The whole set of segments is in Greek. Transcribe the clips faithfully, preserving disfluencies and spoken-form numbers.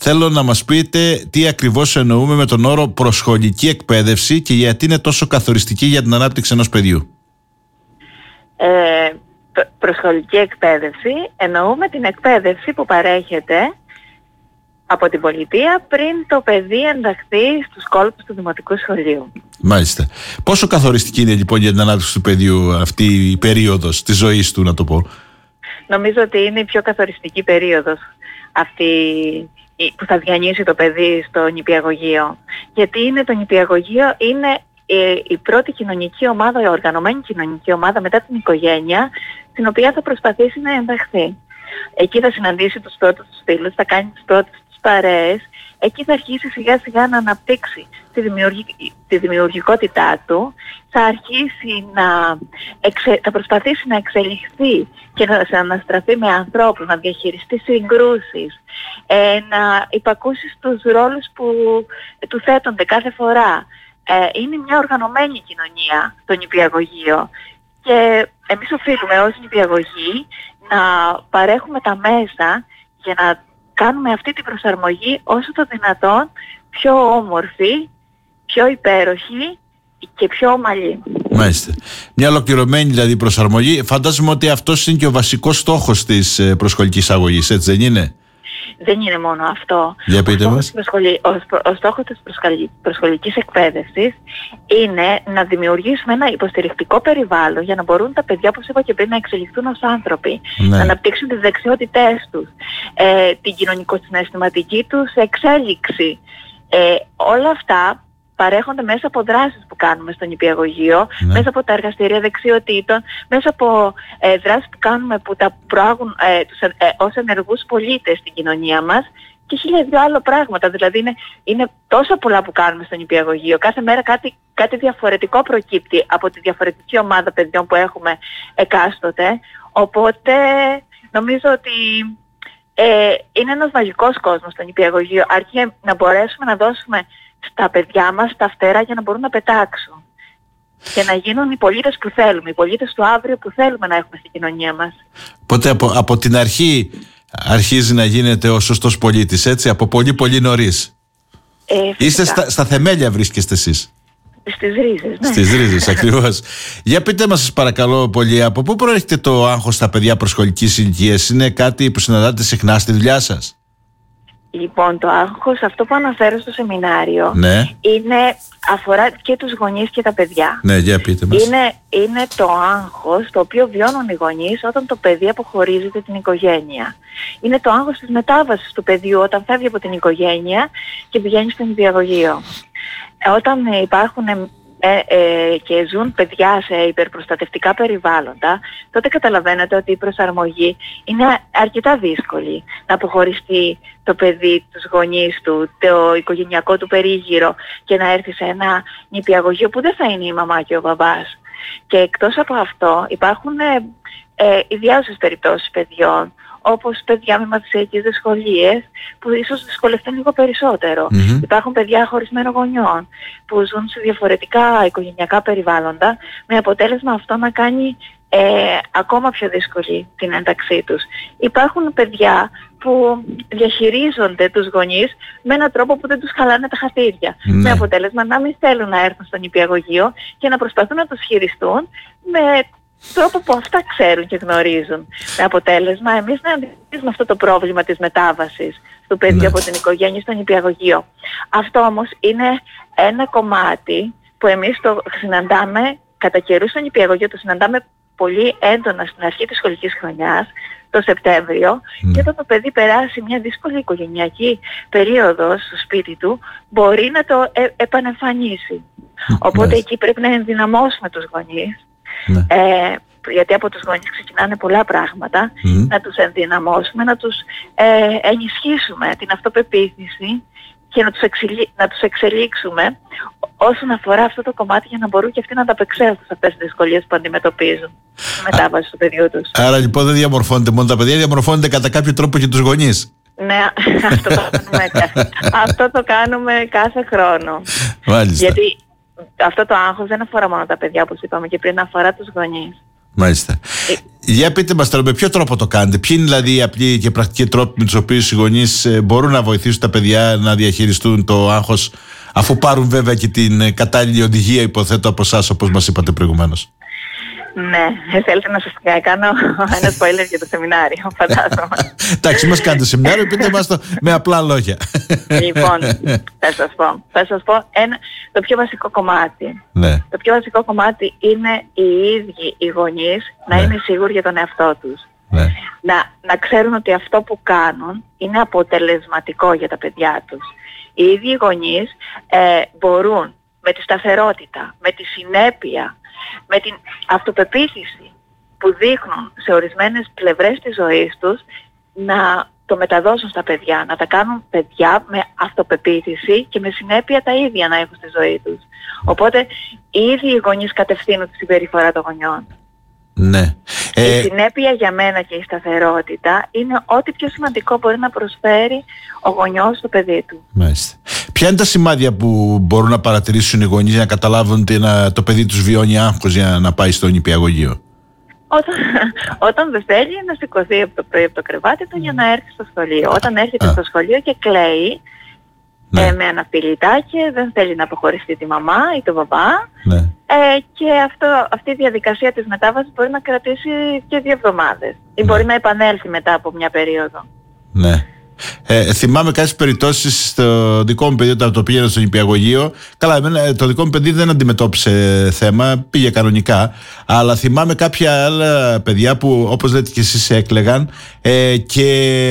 θέλω να μας πείτε τι ακριβώς εννοούμε με τον όρο προσχολική εκπαίδευση και γιατί είναι τόσο καθοριστική για την ανάπτυξη ενός παιδιού. Ε, προσχολική εκπαίδευση εννοούμε την εκπαίδευση που παρέχεται από την πολιτεία πριν το παιδί ενταχθεί στους κόλπους του δημοτικού σχολείου. Μάλιστα. Πόσο καθοριστική είναι λοιπόν για την ανάπτυξη του παιδιού αυτή η περίοδος της ζωής του, να το πω? Νομίζω ότι είναι η πιο καθοριστική περίοδος αυτή που θα διανύσει το παιδί στο νηπιαγωγείο. Γιατί είναι το νηπιαγωγείο, είναι η πρώτη κοινωνική ομάδα, η οργανωμένη κοινωνική ομάδα μετά την οικογένεια, στην οποία θα προσπαθήσει να ενταχθεί. Εκεί θα συναντήσει τους πρώτους τους φίλους, θα κάνει τις πρώτες τους παρέες, εκεί θα αρχίσει σιγά σιγά να αναπτύξει τη, δημιουργικ... τη δημιουργικότητά του, θα αρχίσει να εξε... θα προσπαθήσει να εξελιχθεί και να σε αναστραφεί με ανθρώπους, να διαχειριστεί συγκρούσεις, ε, να υπακούσει στους ρόλους που του θέτονται κάθε φορά. Ε, είναι μια οργανωμένη κοινωνία το νηπιαγωγείο και εμείς οφείλουμε ως νηπιαγωγοί να παρέχουμε τα μέσα για να κάνουμε αυτή την προσαρμογή όσο το δυνατόν πιο όμορφη, πιο υπέροχη και πιο ομαλή. Μάλιστα. Μια ολοκληρωμένη δηλαδή προσαρμογή. Φαντάζομαι ότι αυτός είναι και ο βασικός στόχος της προσχολικής αγωγής, έτσι δεν είναι? Δεν είναι μόνο αυτό. Για πείτε ο, μας. στόχος προσχολη... ο, ο στόχος της προσχολικής εκπαίδευσης είναι να δημιουργήσουμε ένα υποστηρικτικό περιβάλλον για να μπορούν τα παιδιά, όπως είπα και πριν, να εξελιχθούν ως άνθρωποι, ναι. να αναπτύξουν τις δεξιότητές τους, ε, την κοινωνικο-συναισθηματική τους εξέλιξη. Ε, όλα αυτά παρέχονται μέσα από δράσεις που κάνουμε στο νηπιαγωγείο, ναι. μέσα από τα εργαστήρια δεξιοτήτων, μέσα από ε, δράσεις που κάνουμε που τα προάγουν ε, τους, ε, ως ενεργούς πολίτες στην κοινωνία μας και χίλια δυο άλλα πράγματα. Δηλαδή είναι, είναι τόσα πολλά που κάνουμε στο νηπιαγωγείο. Κάθε μέρα κάτι, κάτι διαφορετικό προκύπτει από τη διαφορετική ομάδα παιδιών που έχουμε εκάστοτε. Οπότε νομίζω ότι ε, είναι ένας μαγικός κόσμος στο νηπιαγωγείο, αρκεί να μπορέσουμε να δώσουμε στα παιδιά μας τα φτερά για να μπορούν να πετάξουν και να γίνουν οι πολίτες που θέλουμε, οι πολίτες του αύριο που θέλουμε να έχουμε στην κοινωνία μας. Οπότε από, από την αρχή αρχίζει να γίνεται ο σωστός πολίτης, έτσι, από πολύ πολύ νωρίς. Ε, Είστε στα, στα θεμέλια βρίσκεστε εσείς. Στις ρίζες, ναι. Στις ρίζες, ακριβώς. Για πείτε μας σας παρακαλώ πολύ, από πού προέρχεται το άγχος στα παιδιά προσχολικής ηλικίας? Είναι κάτι που συναντάτε συχνά στη δουλειά σας? Λοιπόν, το άγχος, αυτό που αναφέρω στο σεμινάριο, ναι. είναι, αφορά και τους γονείς και τα παιδιά. Ναι, για πείτε μας. Είναι, είναι το άγχος το οποίο βιώνουν οι γονείς όταν το παιδί αποχωρίζεται την οικογένεια. Είναι το άγχος της μετάβασης του παιδιού όταν φεύγει από την οικογένεια και πηγαίνει στο νηπιαγωγείο. Όταν υπάρχουν ε, ε, και ζουν παιδιά σε υπερπροστατευτικά περιβάλλοντα, τότε καταλαβαίνετε ότι η προσαρμογή είναι αρκετά δύσκολη. Να αποχωριστεί το παιδί, τους γονείς του, το οικογενειακό του περίγυρο και να έρθει σε ένα νηπιαγωγείο που δεν θα είναι η μαμά και ο μπαμπάς. Και εκτός από αυτό υπάρχουν ε, ε, ιδιάζουσες περιπτώσεις παιδιών, όπως παιδιά με μαθησιακές δυσκολίες που ίσως δυσκολευτούν λίγο περισσότερο. Mm-hmm. Υπάρχουν παιδιά χωρισμένων γονιών που ζουν σε διαφορετικά οικογενειακά περιβάλλοντα, με αποτέλεσμα αυτό να κάνει ε, ακόμα πιο δύσκολη την ένταξή τους. Υπάρχουν παιδιά που διαχειρίζονται τους γονείς με έναν τρόπο που δεν τους χαλάνε τα χατήρια. Mm-hmm. Με αποτέλεσμα να μην θέλουν να έρθουν στο νηπιαγωγείο και να προσπαθούν να τους χειριστούν με τρόπο που αυτά ξέρουν και γνωρίζουν. Με αποτέλεσμα εμείς να αντιμετωπίσουμε αυτό το πρόβλημα της μετάβασης του παιδιού, ναι, από την οικογένεια στο νηπιαγωγείο. Αυτό όμως είναι ένα κομμάτι που εμείς το συναντάμε κατά καιρούς στο νηπιαγωγείο, το συναντάμε πολύ έντονα στην αρχή της σχολικής χρονιάς, το Σεπτέμβριο, mm. και όταν το παιδί περάσει μια δύσκολη οικογενειακή περίοδο στο σπίτι του, μπορεί να το ε, επανεμφανίσει. Mm. Οπότε mm. εκεί πρέπει να ενδυναμώσουμε τους γονείς, mm. ε, γιατί από τους γονείς ξεκινάνε πολλά πράγματα, mm. να τους ενδυναμώσουμε, να τους ε, ενισχύσουμε την αυτοπεποίθηση και να τους, εξελί... να τους εξελίξουμε όσον αφορά αυτό το κομμάτι, για να μπορούν και αυτοί να ανταπεξέλθουν σε αυτές τις δυσκολίες που αντιμετωπίζουν στη μετάβαση του παιδιού τους. Άρα λοιπόν δεν διαμορφώνεται μόνο τα παιδιά, διαμορφώνεται κατά κάποιο τρόπο και τους γονείς. Ναι, αυτό το κάνουμε, αυτό το κάνουμε κάθε χρόνο. Μάλιστα. Γιατί αυτό το άγχος δεν αφορά μόνο τα παιδιά, όπως είπαμε και πριν, αφορά τους γονείς. Μάλιστα. Για πείτε μας τώρα, με ποιο τρόπο το κάνετε? Ποιοι είναι δηλαδή οι απλοί και πρακτικοί τρόποι με τους οποίους οι γονείς μπορούν να βοηθήσουν τα παιδιά να διαχειριστούν το άγχος, αφού πάρουν βέβαια και την κατάλληλη οδηγία, υποθέτω, από εσάς, όπως μας είπατε προηγουμένως? Ναι, θέλετε να σας κάνω ένα spoiler για το σεμινάριο, φαντάζομαι. Εντάξει, μας κάνετε σεμινάριο, πείτε μας το με απλά λόγια. Λοιπόν, θα σας πω, θα σας πω ένα, το πιο βασικό κομμάτι. Ναι. Το πιο βασικό κομμάτι είναι οι ίδιοι οι γονείς να Ναι. είναι σίγουροι για τον εαυτό τους. Ναι. Να, να ξέρουν ότι αυτό που κάνουν είναι αποτελεσματικό για τα παιδιά τους. Οι ίδιοι οι γονείς ε, μπορούν με τη σταθερότητα, με τη συνέπεια, με την αυτοπεποίθηση που δείχνουν σε ορισμένες πλευρές της ζωής τους, να το μεταδώσουν στα παιδιά, να τα κάνουν παιδιά με αυτοπεποίθηση και με συνέπεια τα ίδια να έχουν στη ζωή τους. Οπότε οι ίδιοι οι γονείς κατευθύνουν τη συμπεριφορά των γονιών. Ναι. Η συνέπεια για μένα και η σταθερότητα είναι ό,τι πιο σημαντικό μπορεί να προσφέρει ο γονιός στο παιδί του. Μάλιστα. Ποια είναι τα σημάδια που μπορούν να παρατηρήσουν οι γονείς για να καταλάβουν ότι ένα, το παιδί τους βιώνει άγχος για να πάει στο νηπιαγωγείο? Όταν, όταν δεν θέλει να σηκωθεί από το πρωί από το κρεβάτι του για να έρθει στο σχολείο. Όταν έρχεται Α. στο σχολείο και κλαίει, Ναι. ε, με αναπηρητάκι, δεν θέλει να αποχωριστεί τη μαμά ή τον μπαμπά. Ναι. Ε, και αυτό, αυτή η διαδικασία της μετάβασης μπορεί να κρατήσει και δύο εβδομάδες. Ή μπορεί να επανέλθει μετά από μια περίοδο. Ναι. Ε, θυμάμαι κάποιες περιπτώσεις στο δικό μου παιδί όταν το πήγαινα στο νηπιαγωγείο. Καλά, εμένα, το δικό μου παιδί δεν αντιμετώπισε θέμα, πήγε κανονικά. Αλλά θυμάμαι κάποια άλλα παιδιά που, όπως λέτε και εσείς, έκλαιγαν ε, και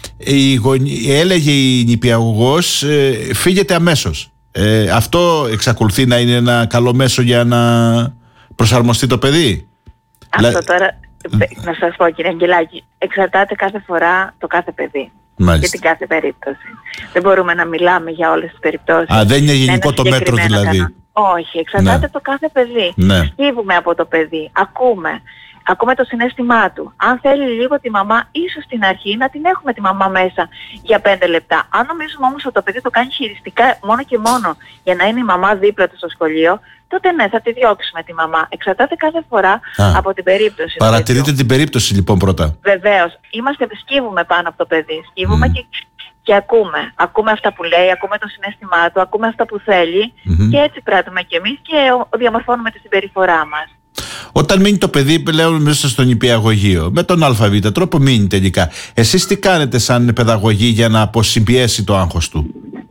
η γονι... έλεγε η νηπιαγωγός ε, φύγετε αμέσως. Ε, αυτό εξακολουθεί να είναι ένα καλό μέσο για να προσαρμοστεί το παιδί? Αυτό Λα... τώρα, να σας πω κύριε Αγγελάκη, εξαρτάται κάθε φορά το κάθε παιδί. Μάλιστα. Και την κάθε περίπτωση. Δεν μπορούμε να μιλάμε για όλες τις περιπτώσεις. Α, δεν είναι γενικό το μέτρο δηλαδή? Κανόνα. Όχι, εξαρτάται Ναι. το κάθε παιδί. Ναι. Σκύβουμε από το παιδί, ακούμε. Ακούμε το συναίσθημά του. Αν θέλει λίγο τη μαμά, ίσως στην αρχή να την έχουμε τη μαμά μέσα για πέντε λεπτά. Αν νομίζουμε όμως ότι το παιδί το κάνει χειριστικά μόνο και μόνο για να είναι η μαμά δίπλα του στο σχολείο, τότε ναι, θα τη διώξουμε τη μαμά. Εξαρτάται κάθε φορά Α, από την περίπτωση. παρατηρείτε την περίπτωση λοιπόν πρώτα? Βεβαίως. Είμαστε, σκύβουμε πάνω από το παιδί. Σκύβουμε Mm. και, και ακούμε. Ακούμε αυτά που λέει, ακούμε το συναίσθημά του, ακούμε αυτά που θέλει Mm-hmm. και έτσι πράττουμε κι εμείς και διαμορφώνουμε τη συμπεριφορά μας. Όταν μείνει το παιδί πλέον μέσα στο νηπιαγωγείο, με τον ΑΒ τρόπο μείνει τελικά, εσείς τι κάνετε σαν παιδαγωγή για να αποσυμπιέσει το άγχος του?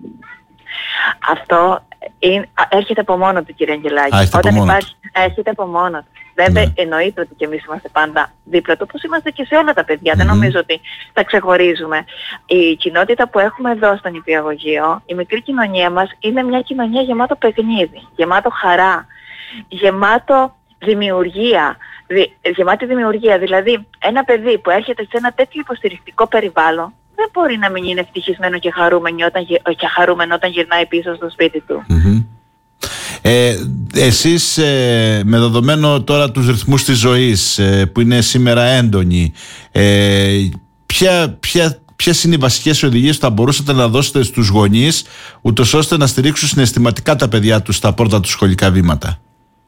Αυτό είναι, έρχεται από μόνο του, κύριε Αγγελάκη. Α, έρχεται Όταν από μόνο υπάρχει, έρχεται από μόνο του. Βέβαια, Ναι. εννοείται ότι και εμείς είμαστε πάντα δίπλα του, όπως είμαστε και σε όλα τα παιδιά. Mm-hmm. Δεν νομίζω ότι τα ξεχωρίζουμε. Η κοινότητα που έχουμε εδώ στο νηπιαγωγείο, η μικρή κοινωνία μας, είναι μια κοινωνία γεμάτο παιχνίδι, γεμάτο χαρά, γεμάτο δημιουργία. Δη, γεμάτη δημιουργία. Δηλαδή, ένα παιδί που έρχεται σε ένα τέτοιο υποστηρικτικό περιβάλλον, δεν μπορεί να μην είναι ευτυχισμένο και χαρούμενο όταν, και χαρούμενο όταν γυρνάει πίσω στο σπίτι του. Mm-hmm. Ε, εσείς ε, με δεδομένο τώρα τους ρυθμούς της ζωής ε, που είναι σήμερα έντονοι, ε, ποια, ποια, ποιες είναι οι βασικές οδηγίες που θα μπορούσατε να δώσετε στους γονείς ούτως ώστε να στηρίξουν συναισθηματικά τα παιδιά τους στα πρώτα του σχολικά βήματα?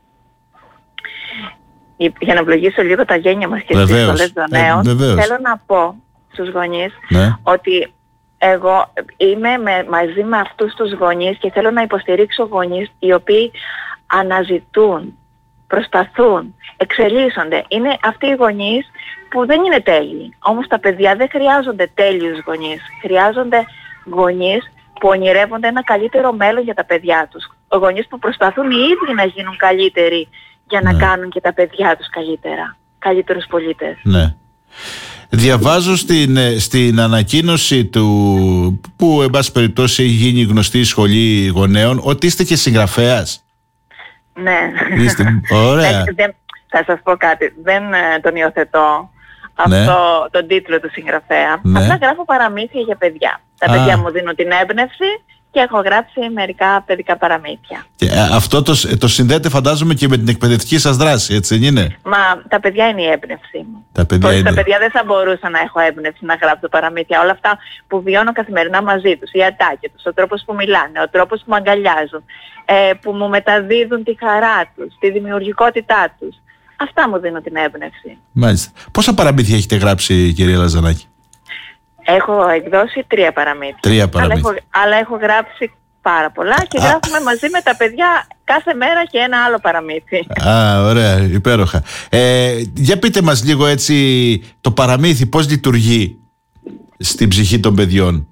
Για να ευλογήσω λίγο τα γένια μας και τις σχολές των νέων, ε, θέλω να πω στους γονείς ναι. ότι εγώ είμαι με, μαζί με αυτούς τους γονείς και θέλω να υποστηρίξω γονείς οι οποίοι αναζητούν, προσπαθούν, εξελίσσονται. Είναι αυτοί οι γονείς που δεν είναι τέλειοι. Όμως τα παιδιά δεν χρειάζονται τέλειους γονείς. Χρειάζονται γονείς που ονειρεύονται ένα καλύτερο μέλλον για τα παιδιά τους. Γονείς που προσπαθούν οι ίδιοι να γίνουν καλύτεροι για να ναι. κάνουν και τα παιδιά τους καλύτερα. Καλύτερους πολίτες. Ναι. Διαβάζω στην, στην ανακοίνωση του που εν πάση περιπτώσει έχει γίνει γνωστή σχολή γονέων ότι είστε και συγγραφέας. Ναι. Είστε, ωραία. δεν, θα σας πω κάτι. Δεν ε, τον υιοθετώ ναι. αυτό τον τίτλο του συγγραφέα. Ναι. Απλά γράφω παραμύθια για παιδιά. Τα Α. παιδιά μου δίνουν την έμπνευση και έχω γράψει μερικά παιδικά παραμύθια. Και αυτό το, το συνδέεται φαντάζομαι και με την εκπαιδευτική σας δράση, έτσι δεν είναι? Μα τα παιδιά είναι η έμπνευσή μου. Τα παιδιά, είναι... τα παιδιά δεν θα μπορούσα να έχω έμπνευση να γράψω παραμύθια. Όλα αυτά που βιώνω καθημερινά μαζί τους, οι ατάκια τους, ο τρόπος που μιλάνε, ο τρόπος που με αγκαλιάζουν, ε, που μου μεταδίδουν τη χαρά τους, τη δημιουργικότητά τους. Αυτά μου δίνουν την έμπνευση. Μάλιστα. Πόσα παραμύθια έχετε γράψει, κυρία Λαζανάκη? Έχω εκδώσει τρία παραμύθια. Τρία παραμύθια. Αλλά έχω, αλλά έχω γράψει πάρα πολλά και Α. γράφουμε μαζί με τα παιδιά κάθε μέρα και ένα άλλο παραμύθι. Α, ωραία, υπέροχα. Ε, για πείτε μας λίγο έτσι το παραμύθι πώς λειτουργεί στην ψυχή των παιδιών.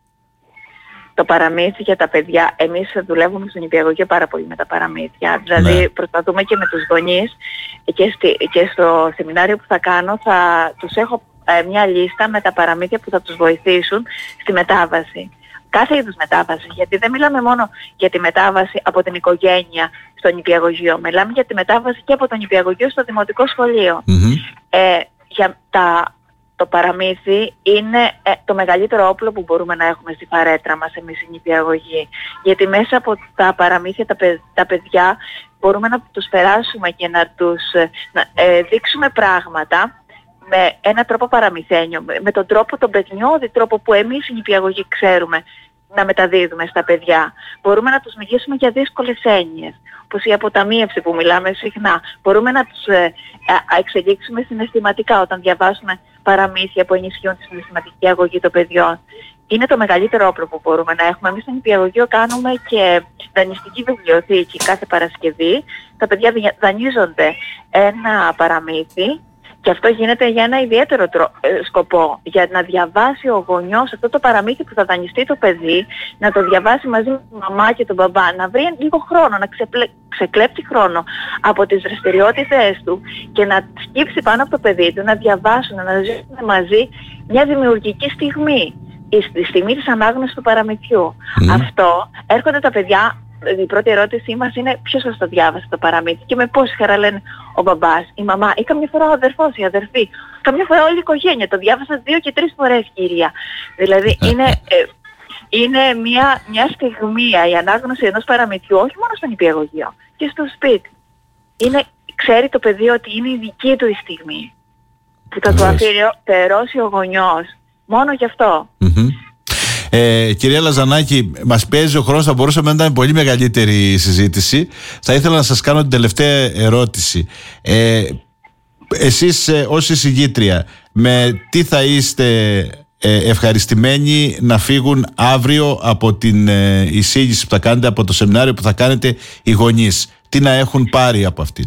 Το παραμύθι για τα παιδιά, εμείς δουλεύουμε στον νηπιαγωγείο πάρα πολύ με τα παραμύθια. Δηλαδή ναι. προσπαθούμε και με τους γονείς και, στη, και στο σεμινάριο που θα κάνω θα τους έχω ε, μια λίστα με τα παραμύθια που θα τους βοηθήσουν στη μετάβαση. Κάθε είδους μετάβαση, γιατί δεν μιλάμε μόνο για τη μετάβαση από την οικογένεια στο νηπιαγωγείο. Μιλάμε για τη μετάβαση και από το νηπιαγωγείο στο δημοτικό σχολείο. Mm-hmm. Ε, για τα, το παραμύθι είναι ε, το μεγαλύτερο όπλο που μπορούμε να έχουμε στη φαρέτρα μας εμείς οι νηπιαγωγοί. Γιατί μέσα από τα παραμύθια τα, παι, τα παιδιά μπορούμε να τους περάσουμε και να τους να, ε, δείξουμε πράγματα με έναν τρόπο παραμυθένιο, με τον τρόπο, τον παιδιώδη τρόπο που εμείς οι νηπιαγωγοί ξέρουμε να μεταδίδουμε στα παιδιά. Μπορούμε να τους μιλήσουμε για δύσκολες έννοιες, όπως η αποταμίευση που μιλάμε συχνά. Μπορούμε να τους ε, α, εξελίξουμε συναισθηματικά όταν διαβάσουμε παραμύθια που ενισχύουν τη συναισθηματική αγωγή των παιδιών. Είναι το μεγαλύτερο όπλο που μπορούμε να έχουμε. Εμείς στο νηπιαγωγείο κάνουμε και δανειστική βιβλιοθήκη κάθε Παρασκευή. Τα παιδιά δανείζονται ένα παραμύθι. Και αυτό γίνεται για ένα ιδιαίτερο τρο... σκοπό, για να διαβάσει ο γονιός αυτό το παραμύθι που θα δανειστεί το παιδί, να το διαβάσει μαζί με τη μαμά και τον μπαμπά, να βρει λίγο χρόνο, να ξεπλε... ξεκλέψει χρόνο από τις δραστηριότητες του και να σκύψει πάνω από το παιδί του, να διαβάσουν, να ζήσουν μαζί μια δημιουργική στιγμή, η στιγμή της ανάγνωσης του παραμυθιού. Mm. Αυτό έρχονται τα παιδιά. Η πρώτη ερώτησή μας είναι ποιος σας το διάβασε το παραμύθι και με πόση χαρά λένε ο μπαμπάς, η μαμά ή καμιά φορά ο αδερφός, η αδερφή. Καμιά φορά όλη η οικογένεια. Το διάβασα δύο και τρεις φορές, κυρία. Δηλαδή είναι, ε, είναι μια, μια στιγμή η ανάγνωση ενός παραμυθιού, όχι μόνο στον νηπιαγωγείο, και στο σπίτι. Είναι, ξέρει το παιδί ότι είναι η δική του η στιγμή που θα του αφιερώσει ο γονιός. Μόνο γι' αυτό. Mm-hmm. Ε, κυρία Λαζανάκη, μας παίζει ο χρόνος, θα μπορούσαμε να ήταν πολύ μεγαλύτερη η συζήτηση. Θα ήθελα να σας κάνω την τελευταία ερώτηση. Ε, εσείς ε, ως εισηγήτρια, με τι θα είστε ε, ευχαριστημένοι να φύγουν αύριο από την ε, εισήγηση που θα κάνετε, από το σεμινάριο που θα κάνετε οι γονείς? Τι να έχουν πάρει από αυτή?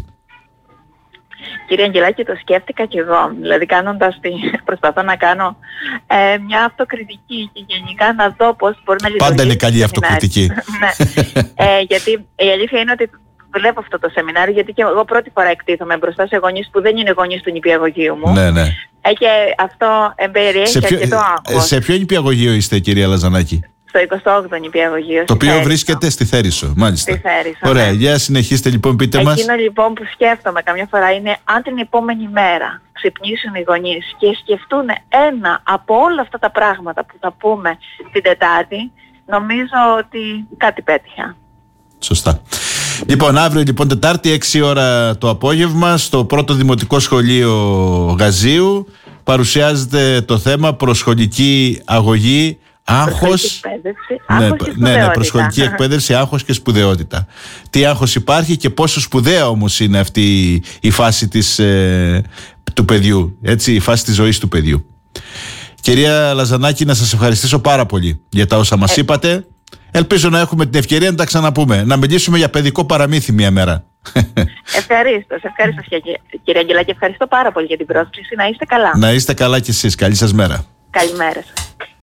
Κύριε Αγγελάκη, το σκέφτηκα κι εγώ, δηλαδή κάνοντας τη, προσπαθώ να κάνω ε, μια αυτοκριτική και γενικά να δω πώς μπορεί να λειτουργήσει. Πάντα είναι καλή αυτοκριτική. Ναι. ε, γιατί η αλήθεια είναι ότι δουλεύω αυτό το σεμινάριο, γιατί και εγώ πρώτη φορά εκτίθομαι μπροστά σε γονείς που δεν είναι γονείς του νηπιαγωγείου μου. Ναι, ναι. Ε, και αυτό εμπεριέχει αρκετό άγχος. Σε ποιο νηπιαγωγείο είστε, κυρία Λαζανάκη? Στο εικοστό όγδοο νηπιαγωγείο. Το οποίο βρίσκεται στη Θέρισο, μάλιστα. Στη Θέρισο. Ωραία, ναι. Για συνεχίστε λοιπόν, πείτε Εκείνο μας. Εκείνο λοιπόν που σκέφτομαι καμιά φορά είναι αν την επόμενη μέρα ξυπνήσουν οι γονείς και σκεφτούν ένα από όλα αυτά τα πράγματα που θα πούμε την Τετάρτη, νομίζω ότι κάτι πέτυχα. Σωστά. Λοιπόν, αύριο λοιπόν Τετάρτη, έξι ώρα το απόγευμα, στο πρώτο δημοτικό σχολείο Γαζίου, παρουσιάζεται το θέμα προσχολική αγωγή. Άγχος, ναι, ναι, ναι, προσχολική εκπαίδευση, άγχος και σπουδαιότητα. Τι άγχος υπάρχει και πόσο σπουδαία όμως είναι αυτή η φάση της, ε, του παιδιού, έτσι, η φάση της ζωής του παιδιού. Κυρία Λαζανάκη, να σας ευχαριστήσω πάρα πολύ για τα όσα μας ε. είπατε. Ελπίζω να έχουμε την ευκαιρία να τα ξαναπούμε, να μιλήσουμε για παιδικό παραμύθι μια μέρα. Ευχαριστώ, ευχαριστώ κύριε Αγγελάκη, ευχαριστώ πάρα πολύ για την πρόσκληση. Να είστε καλά. Να είστε καλά κι εσείς, καλή σας μέρα. Καλημέρα σας.